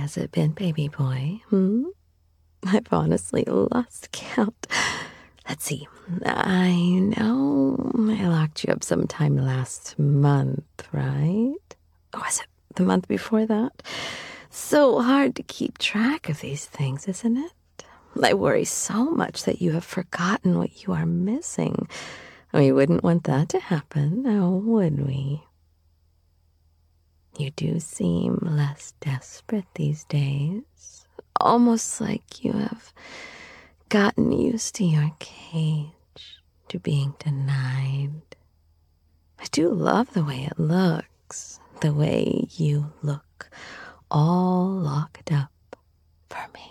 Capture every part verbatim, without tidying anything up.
has it been, baby boy? Hmm? I've honestly lost count. Let's see. I know I locked you up sometime last month, right? Or was it the month before that? So hard to keep track of these things, isn't it? I worry so much that you have forgotten what you are missing. We wouldn't want that to happen, now would we? You do seem less desperate these days. Almost like you have gotten used to your cage, to being denied. I do love the way it looks, the way you look, all locked up for me.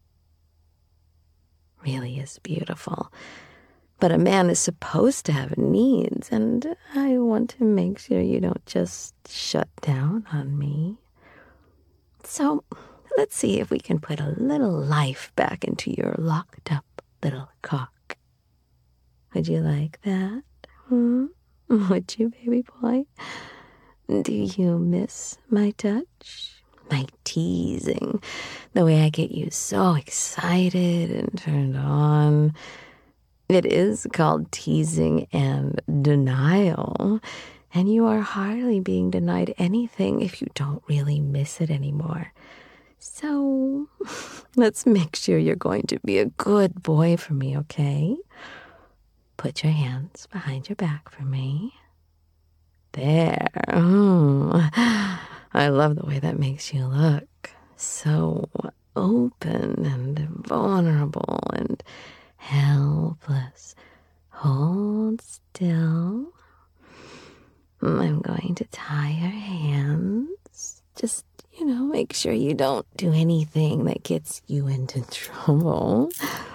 Really is beautiful. But a man is supposed to have needs, and I want to make sure you don't just shut down on me. So let's see if we can put a little life back into your locked up little cock. Would you like that? Hmm? Would you, baby boy? Do you miss my touch? My teasing? The way I get you so excited and turned on? It is called teasing and denial, and you are hardly being denied anything if you don't really miss it anymore. So let's make sure you're going to be a good boy for me, okay? Put your hands behind your back for me. There. Oh, I love the way that makes you look. So open and vulnerable and helpless. Hold still. I'm going to tie your hands. Just, you know, make sure you don't do anything that gets you into trouble.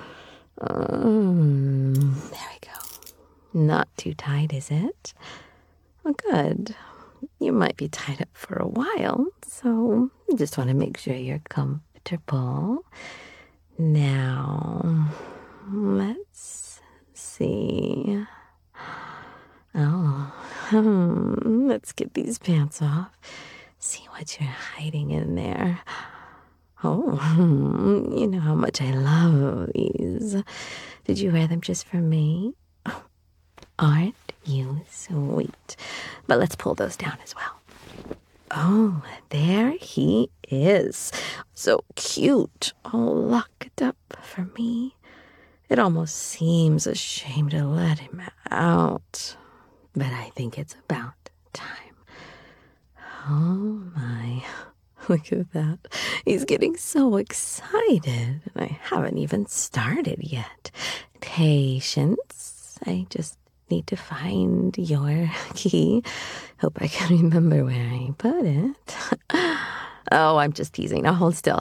Um, there we go. Not too tight, is it? Well, good. You might be tied up for a while, so I just want to make sure you're comfortable. Now, let's see. Oh, hmm, let's get these pants off. See what you're hiding in there. Oh, hmm, you know how much I love these. Did you wear them just for me? Oh, aren't you sweet? But let's pull those down as well. Oh, there he is. So cute, all locked up for me. It almost seems a shame to let him out, but I think it's about time. Oh my, look at that. He's getting so excited, and I haven't even started yet. Patience. I just need to find your key. Hope I can remember where I put it. Oh, I'm just teasing. Now hold still.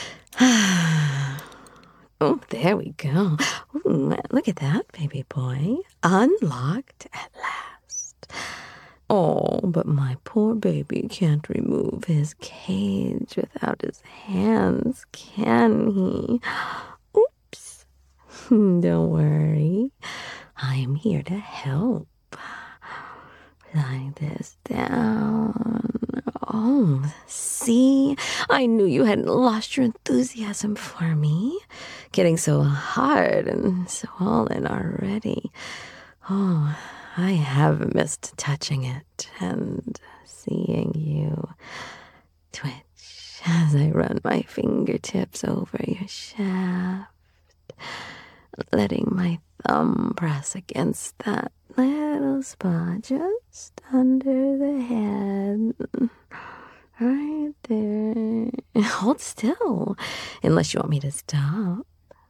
Oh, there we go. Ooh, look at that, baby boy. Unlocked at last. Oh, but my poor baby can't remove his cage without his hands, can he? Oops. Don't worry. I am here to help. Lie this down. Oh, see? I knew you hadn't lost your enthusiasm for me. Getting so hard and so all in already. Oh, I have missed touching it and seeing you twitch as I run my fingertips over your shaft, letting my thumb press against that little spot just under the head. Right there. Hold still, unless you want me to stop.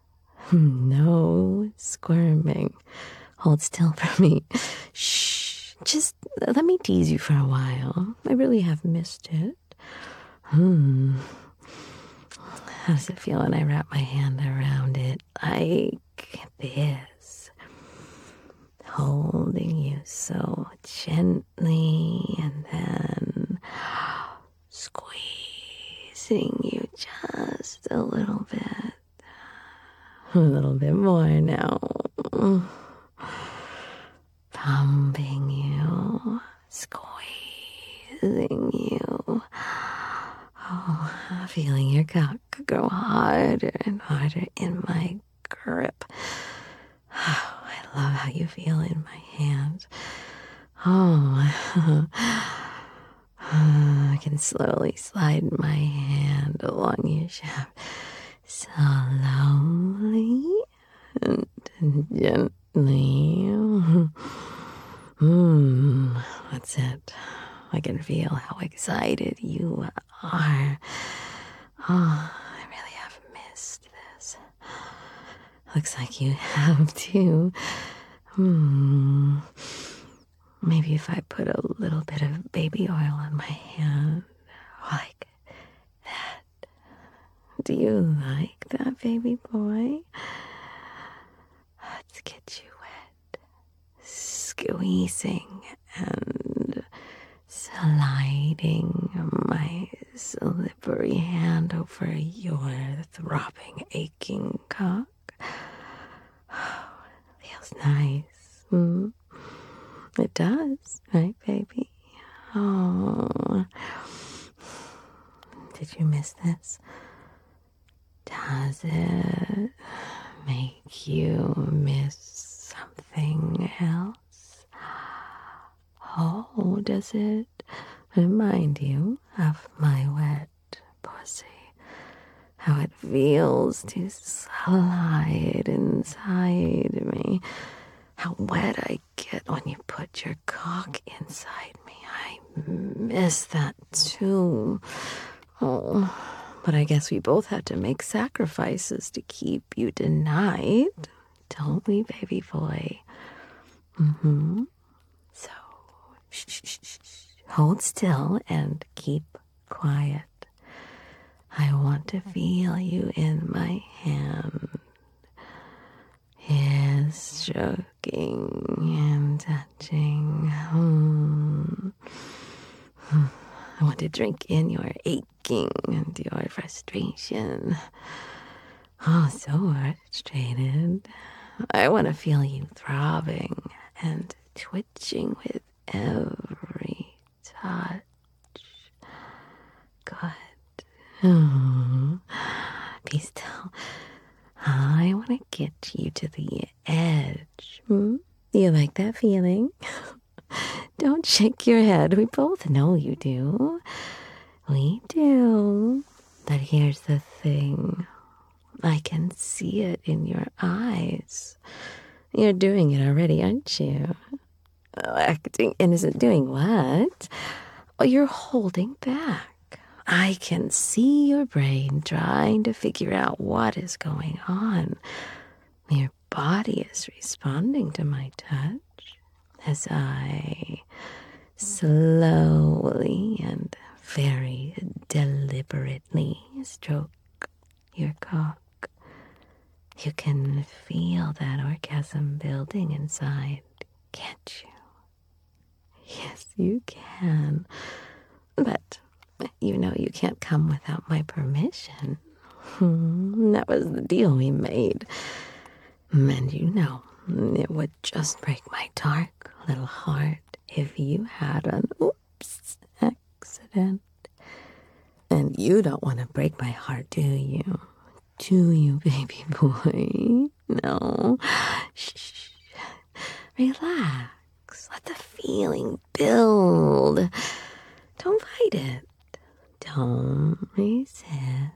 No squirming. Hold still for me. Shh. Just let me tease you for a while. I really have missed it. Hmm. How does it feel when I wrap my hand around it like this? Holding you so gently and then squeezing you just a little bit. A little bit more now. Pumping you, squeezing you. Oh, feeling your cock grow harder and harder in my grip. Oh, I love how you feel in my hands. Oh, I can slowly slide my hand along your shaft, slowly and gently. Hmm, that's it. I can feel how excited you are. Oh, I really have missed this. Looks like you have too. Hmm. Maybe if I put a little bit of baby oil on my hand, like that. Do you like that, baby boy? Let's get you wet. Squeezing and sliding my slippery hand over your throbbing, aching cock. Oh, it feels nice. Hmm? It does, right, baby? Oh. Did you miss this? Does it make you miss something else? Oh, does it remind you of my wet pussy? How it feels to slide inside me. How wet I get when you put your cock inside me. I miss that too. Oh, but I guess we both have to make sacrifices to keep you tonight, don't we, baby boy? Mm-hmm. So, shh, shh, shh, shh. Hold still and keep quiet. I want to feel you in my hand. Yes, stroking and touching. Hmm. I want to drink in your aching and your frustration. Oh, so frustrated. I want to feel you throbbing and twitching with every touch. Good. Oh, be still. I want to get you to the edge. Hmm? You like that feeling? Don't shake your head. We both know you do. We do. But here's the thing. I can see it in your eyes. You're doing it already, aren't you? Oh, acting innocent. Doing what? Oh, you're holding back. I can see your brain trying to figure out what is going on. Your body is responding to my touch as I slowly and very deliberately stroke your cock. You can feel that orgasm building inside, can't you? Yes, you can. But you know you can't come without my permission. That was the deal we made. And you know, it would just break my dark little heart if you had an oops accident. And you don't want to break my heart, do you? Do you, baby boy? No. Shh. Relax. Let the feeling build. Don't fight it. Don't resist.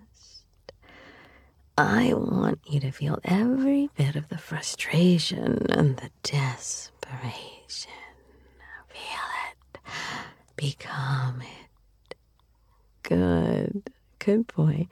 I want you to feel every bit of the frustration and the desperation. Feel it. Become it. Good. Good boy.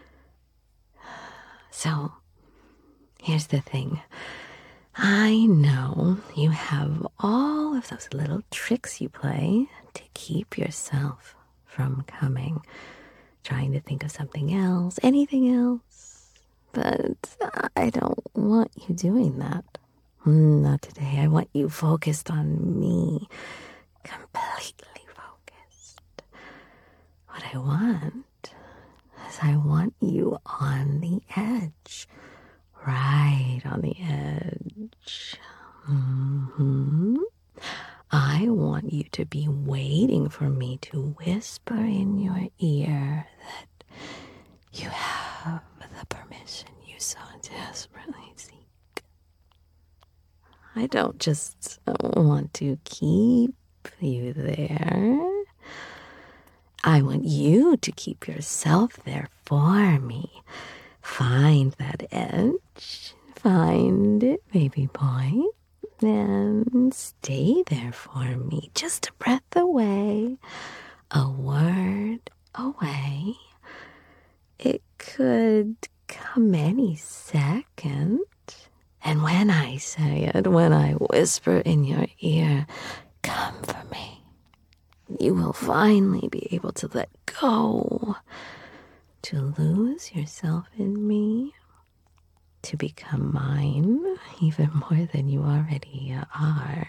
So, here's the thing. I know you have all of those little tricks you play to keep yourself from coming. Trying to think of something else, anything else. But I don't want you doing that. Not today. I want you focused on me. Completely focused. What I want is I want you on the edge. Right on the edge. Mm-hmm. I want you to be waiting for me to whisper in your ear that You have the permission you so desperately seek. I don't just want to keep you there. I want you to keep yourself there for me. Find that edge. Find it, baby boy. And stay there for me. Just a breath away. A word away. It could come any second. And when I say it, when I whisper in your ear, come for me, you will finally be able to let go, to lose yourself in me, to become mine even more than you already are.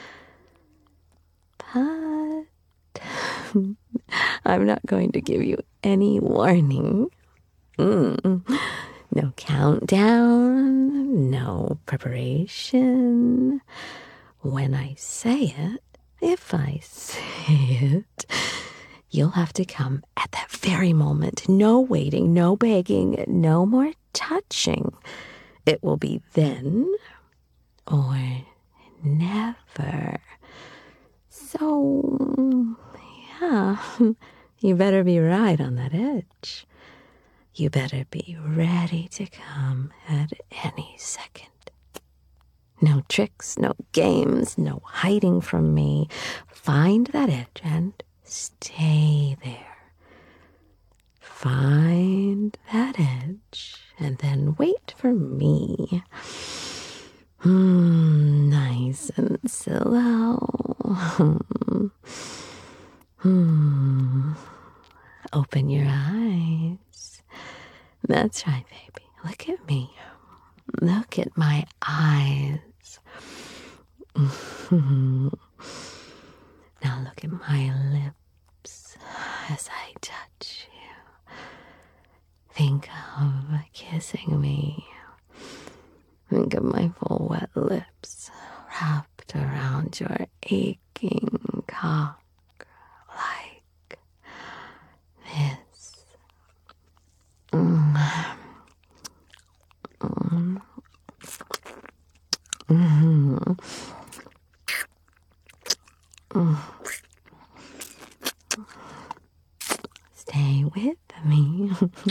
But I'm not going to give you any warning. Mm. No countdown, no preparation. When I say it, if I say it, you'll have to come at that very moment. No waiting, no begging, no more touching. It will be then or never. So, yeah, you better be right on that edge. You better be ready to come at any second. No tricks, no games, no hiding from me. Find that edge and stay there. Find that edge and then wait for me. Hmm, nice and slow. Hmm. Open your eyes. That's right, baby. Look at me. Look at my eyes. Now look at my lips as I touch you. Think of kissing me. Think of my full wet lips wrapped around your aching cock like this. Mm. Mm. Mm-hmm. Mm. Stay with me.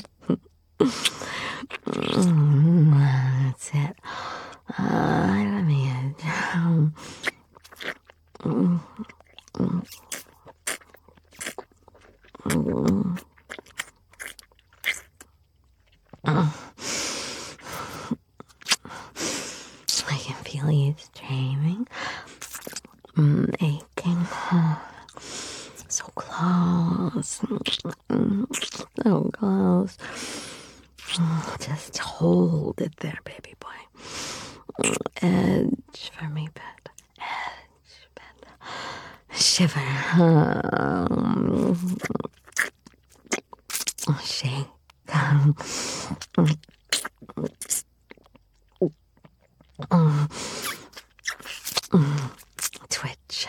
Mm, that's it. Uh, let me um, mm, mm, mm, mm. I can feel you streaming, mm, aching, so close, so close. Just hold it there, baby boy. Edge for me, bed. Edge, bed. Shiver. Um, shake. Um, um, twitch.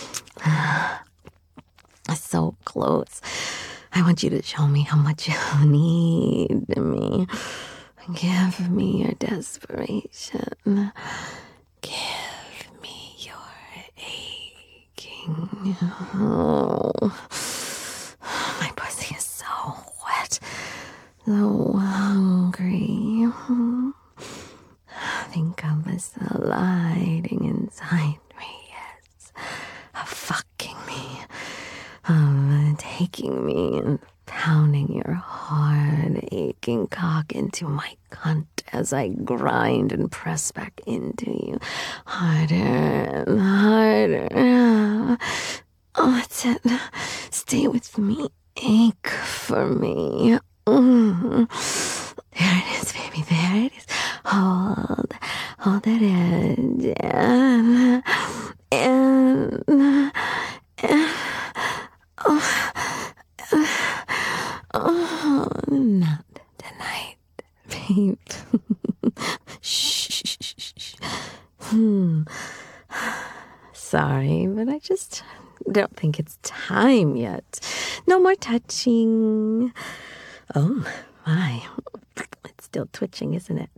So close. I want you to show me how much you need me. Give me your desperation. Give me your aching. Oh, my pussy is so wet, so hungry. Think of us sliding inside me, yes, of fucking me, of taking me and pounding your hard, aching cock into my cunt as I grind and press back into you, harder and harder. Oh, that's it. Stay with me. Ache for me. Mm. There it is, baby. There it is. Hold, hold that edge. And, and, and oh, oh, not tonight, babe. Shh, shh, shh, shh. Hmm. Sorry, but I just don't think it's time yet. No more touching. Oh, My, it's still twitching, isn't it?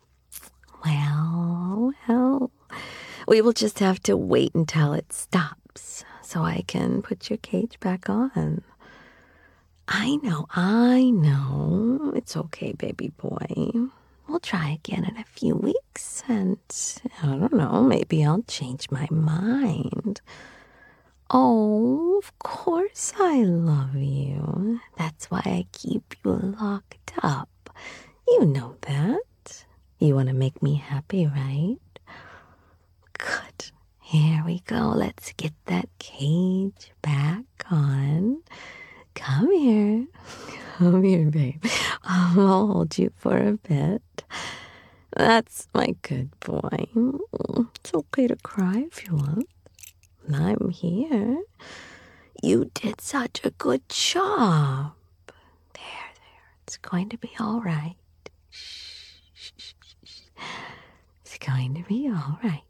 Well, well, we will just have to wait until it stops so I can put your cage back on. I know, I know. It's okay, baby boy. We'll try again in a few weeks, and I don't know, maybe I'll change my mind. Oh, of course I love you. That's why I keep you locked up. You know that. You want to make me happy, right? Good. Here we go. Let's get that cage back on. Come here. Come here, babe. I'll hold you for a bit. That's my good boy. It's okay to cry if you want. I'm here. You did such a good job. There, there. It's going to be all right. Shh, shh, shh, shh. It's going to be all right.